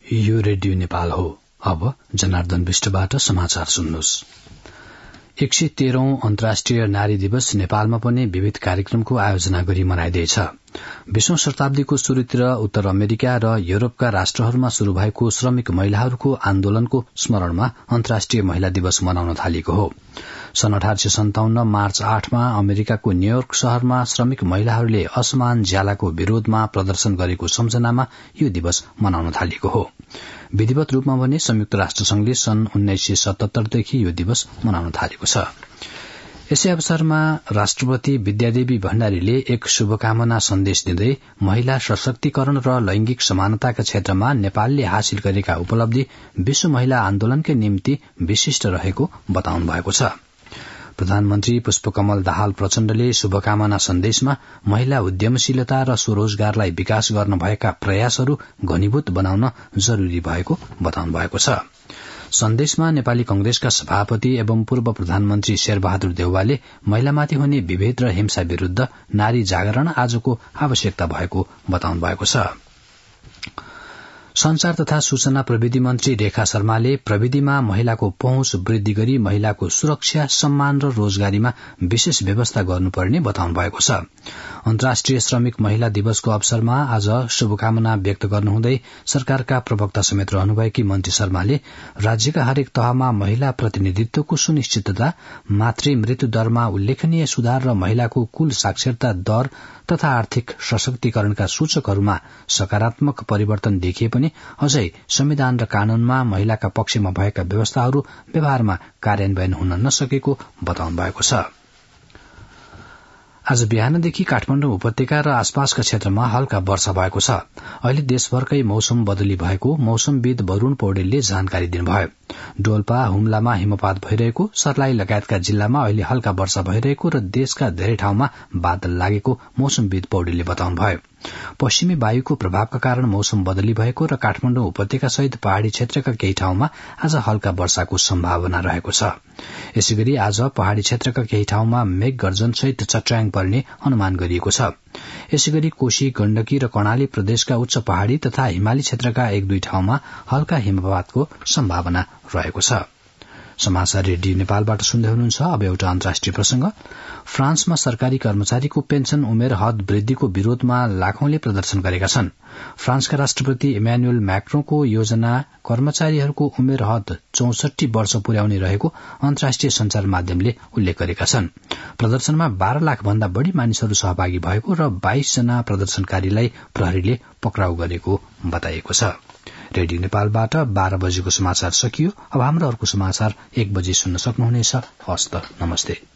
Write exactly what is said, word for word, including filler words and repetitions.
यो रेडियो नेपाल हो। अब जनार्दन विष्टबाट समाचार सुन्नुहोस्। एक सय तेह्रौं अन्तर्राष्ट्रिय नारी दिवस नेपालमा पनि विविध कार्यक्रमको आयोजना गरी मनाइँदैछ। बीसौं शताब्दीको शुरूतिर उत्तर अमेरिका र यूरोपका राष्ट्रहरूमा शुरू भएको श्रमिक महिलाहरूको आन्दोलनको स्मरणमा अन्तर्राष्ट्रिय महिला दिवस मनाउन थालिएको हो। सन् अठार सय सन्ताउन्न मार्च आठमा अमेरिकाको न्यूयोर्क शहरमा श्रमिक महिलाहरूले असमान ज्यालाको विरोधमा प्रदर्शन गरेको सम्झनामा यो दिवस मनाउन थालिएको हो। विधिवत रूपमा भने संयुक्त राष्ट्र संघले सन् उन्नाइस सय सतहत्तरदेखि यो दिवस मनाउन थालेको छ। यसै अवसरमा राष्ट्रपति विद्यादेवी भण्डारीले एक शुभकामना सन्देश दिँदै महिला सशक्तिकरण र लैंगिक समानताका क्षेत्रमा नेपालले हासिल गरेका उपलब्धि विश्व महिला आन्दोलनकै निम्ति विशिष्ट रहेको बताउनु भएको छ। प्रधानमन्त्री पुष्पकमल दाहाल प्रचण्डले शुभकामना सन्देशमा महिला उद्यमशीलता र स्वरोजगारलाई विकास गर्न भएका प्रयासहरू घनीभूत बनाउन जरूरी भएको बताउनु भएको छ। सन्देशमा नेपाली कंग्रेसका सभापति एवं पूर्व प्रधानमन्त्री शेरबहादुर देउवाले महिलामाथि हुने विभेद र हिंसा विरूद्ध नारी जागरण आजको आवश्यकता भएको बताउनु भएको छ। संचार तथा सूचना प्रविधि मन्त्री रेखा शर्माले प्रविधिमा महिलाको पहुँच वृद्धि गरी महिलाको सुरक्षा, सम्मान र रोजगारीमा विशेष व्यवस्था गर्नुपर्ने बताउनु भएको छ। अन्तर्राष्ट्रिय श्रमिक महिला दिवसको अवसरमा आज शुभकामना व्यक्त गर्नुहुँदै सरकारका प्रवक्ता समेत रहनुभएकी मन्त्री शर्माले राज्यका हरेक तहमा महिला प्रतिनिधित्वको सुनिश्चितता, मातृ मृत्यु दरमा उल्लेखनीय सुधार र महिलाको कुल साक्षरता दर तथा आर्थिक सशक्तिकरणका सूचकहरूमा सकारात्मक परिवर्तन देखिए पनि अझै संविधान र कानूनमा महिलाका पक्षमा भएका व्यवस्थाहरू व्यवहारमा कार्यान्वयन हुन नसकेको बताउनु भएको छ। आज बिहानदेखि काठमाडौँ उपत्यका र आसपासका क्षेत्रमा हल्का वर्षा भएको छ। अहिले देशभरकै मौसम बदली भएको मौसमविद वरूण पौडेलले जानकारी दिनुभयो। डोल्पा, हुम्लामा हिमपात भइरहेको, सर्लाही लगायतका जिल्लामा अहिले हल्का वर्षा भइरहेको र देशका धेरै ठाउँमा बादल लागेको मौसमविद पौडेलले बताउनुभयो। पश्चिमी वायुको प्रभावका कारण मौसम बदली भएको र काठमाडौँ उपत्यका सहित पहाड़ी क्षेत्रका केही ठाउँमा आज हल्का वर्षाको सम्भावना रहेको छ। यसैगरी आज पहाड़ी क्षेत्रका केही ठाउँमा मेघ गर्जन सहित चट्याङ पर्ने अनुमान गरिएको छ। यसैगरी कोशी, गण्डकी र कर्णाली प्रदेशका उच्च पहाड़ी तथा हिमाली क्षेत्रका एक दुई ठाउँमा हल्का हिमपातको सम्भावना रहेको छ। समाचार रेडियो नेपालबाट सुन्दै हुनुहुन्छ। अब एउटा अन्तर्राष्ट्रिय प्रसंग। फ्रान्समा सरकारी कर्मचारीको पेन्सन उमेर हद वृद्धिको विरोधमा लाखौंले प्रदर्शन गरेका छन्। फ्रान्सका राष्ट्रपति इमानुएल मैक्रोनको योजना कर्मचारीहरूको उमेर हद चौसठी वर्ष पुर्याउने रहेको अन्तर्राष्ट्रिय संचार माध्यमले उल्लेख गरेका छन्। प्रदर्शनमा बाह्र लाख भन्दा बढ़ी मानिसहरू सहभागी भएको र बाइस जना प्रदर्शनकारीलाई प्रहरीले पक्राउ गरेको बताइएको छ। रेडियो नेपालबाट बाह्र बजेको समाचार सकियो। अब हाम्रो अर्को समाचार एक बजे सुन्न सक्नुहुनेछ। हस्त नमस्ते।